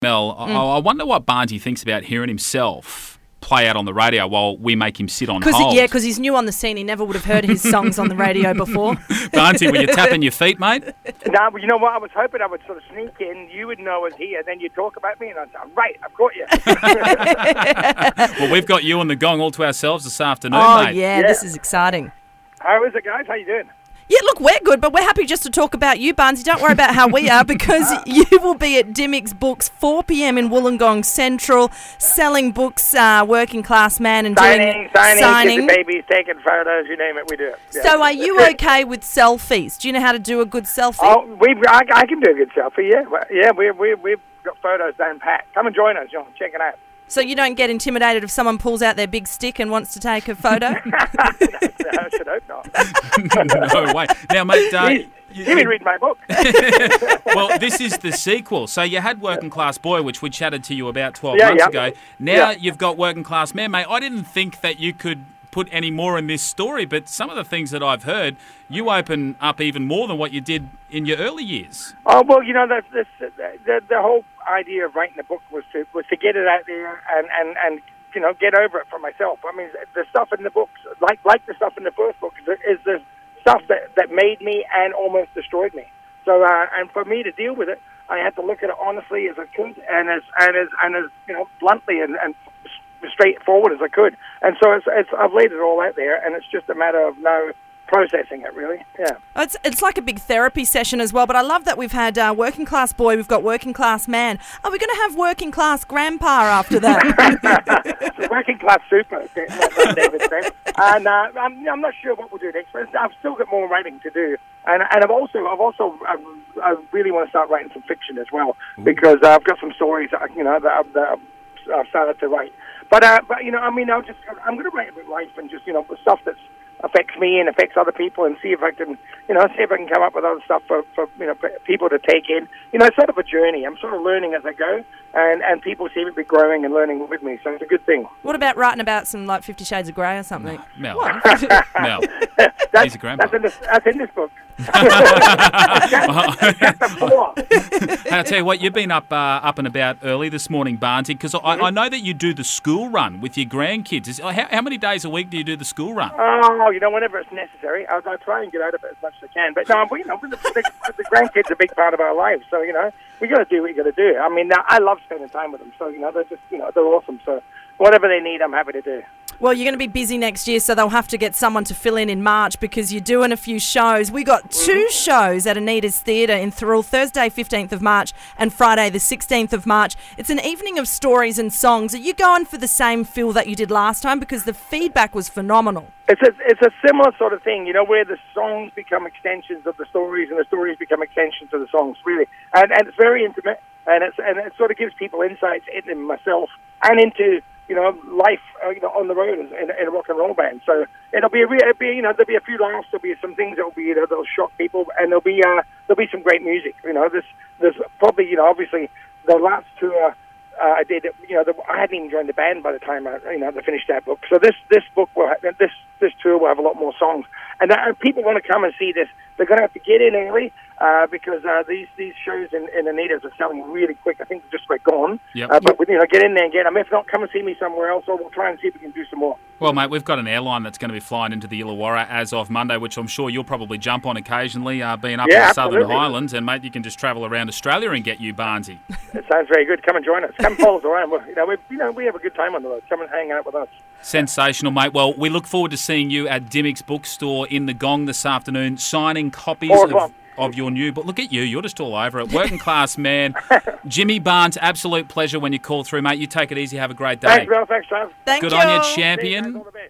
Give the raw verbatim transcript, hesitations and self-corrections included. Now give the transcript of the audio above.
Mel, I, I wonder what Barnty thinks about hearing himself play out on the radio while we make him sit on Cause hold. he, yeah, because he's new on the scene. He never would have heard his songs on the radio before. Barnty, were you tapping your feet, mate? No, but you know what? I was hoping I would sort of sneak in. You would know I was here, then you'd talk about me, and I'd say, right, I've got you. Well, we've got you on the gong all to ourselves this afternoon, oh, mate. yeah, Yeah. this is exciting. How is it, guys? How you doing? Yeah, look, we're good, but we're happy just to talk about you, Barnsley. Don't worry about how we are, because you will be at Dymocks Books, four p.m. in Wollongong Central, selling books, uh, Working Class Man, and Signing, doing signing, signing. kissing babies, taking photos, you name it, we do it. Yeah. So are you okay with selfies? Do you know how to do a good selfie? Oh, we I, I can do a good selfie, yeah. Well, yeah, we, we, we've got photos down pat. Come and join us, John. Check it out. So you don't get intimidated if someone pulls out their big stick and wants to take a photo? I should hope not. No way. Now, mate, uh, He's, you- he's been reading my book. well, this is the sequel. So you had Working Class Boy, which we chatted to you about twelve Yeah, months yeah. ago. Now Yeah. you've got Working Class Man, mate. I didn't think that you could put any more in this story, but some of the things that I've heard, you open up even more than what you did in your early years. Oh, well, you know, the, the, the, the whole idea of writing the book was to was to get it out there and, and, and you know, get over it for myself. I mean, the stuff in the books, like like the stuff in the first book, is the stuff that, that made me and almost destroyed me. So, uh, and for me to deal with it, I had to look at it honestly as I could, and as and as and as you know, bluntly and, and straightforward as I could. And so it's, it's I've laid it all out there, and it's just a matter of now processing it, really. Yeah. It's it's like a big therapy session as well, but I love that we've had uh, Working Class Boy, we've got Working Class Man. Are we going to have Working Class Grandpa after that? Working class super, like David said. And uh, I'm, I'm not sure what we'll do next, but I've still got more writing to do. And and I've also I've also I've, I really want to start writing some fiction as well, because uh, I've got some stories that, you know that I've, that I've, I've started to write. But uh, but you know I mean I'll just I'm going to write about life and just you know stuff that's affects me and affects other people, and see if I can, you know, see if I can come up with other stuff for, for you know, for people to take in. You know, it's sort of a journey. I'm sort of learning as I go, and, and people seem to be growing and learning with me, so it's a good thing. What about writing about some, like, Fifty Shades of Grey or something? Mel. What? Mel. That's, He's a grandpa. that's, in this, that's in this book. I'll tell you what, you've been up uh, up and about early this morning, Barnty, because I, I know that you do the school run with your grandkids. Is, how, how many days a week do you do the school run? Oh, you know, whenever it's necessary, I, I try and get out of it as much as I can. But no, you know, the, the, the grandkids are a big part of our lives, so you know, we got to do what you got to do. I mean, I love spending time with them, so you know, they're just, you know, they're awesome. So whatever they need, I'm happy to do. Well, you're going to be busy next year, so they'll have to get someone to fill in in March, because you're doing a few shows. We got two shows at Anita's Theatre in Thirroul, Thursday fifteenth of March and Friday the sixteenth of March. It's an evening of stories and songs. Are you going for the same feel that you did last time? Because the feedback was phenomenal. It's a, it's a similar sort of thing, you know, where the songs become extensions of the stories and the stories become extensions of the songs, really. And, and it's very intimate, and, it's, and it sort of gives people insights into myself and into, you know, life, uh, you know, on the road in, in a rock and roll band. So it'll be a real, it'll be, you know, there'll be a few laughs, there'll be some things that'll be, you know, that'll shock people, and there'll be, uh, there'll be some great music. You know, there's, there's probably, you know, obviously the last tour uh, I did, you know, the, I hadn't even joined the band by the time I, you know, I finished that book. So this, this book will, have, this, this tour will have a lot more songs, and uh, people want to come and see this. They're going to have to get in early. Uh, because uh, these these shows in, in Anita's are selling really quick. I think they're just about gone. Yep. Uh, but you know, get in there and get them. If not, come and see me somewhere else, or we'll try and see if we can do some more. Well, mate, we've got an airline that's going to be flying into the Illawarra as of Monday, which I'm sure you'll probably jump on occasionally, uh, being up Yeah, in the Southern absolutely. Highlands. And, mate, you can just travel around Australia and get you, Barnty. It sounds very good. Come and join us. Come follow us around. We're, you know, we you know we have a good time on the road. Come and hang out with us. Sensational, mate. Well, we look forward to seeing you at Dymocks Bookstore in the Gong this afternoon, signing copies Four of, o'clock. of your new book. Look at you. You're just all over it. Working Class Man. Jimmy Barnes, absolute pleasure when you call through, mate. You take it easy. Have a great day. Thanks, Ralph. Thanks, Trav. Thank Good you. on you, See you guys. champion. All the best.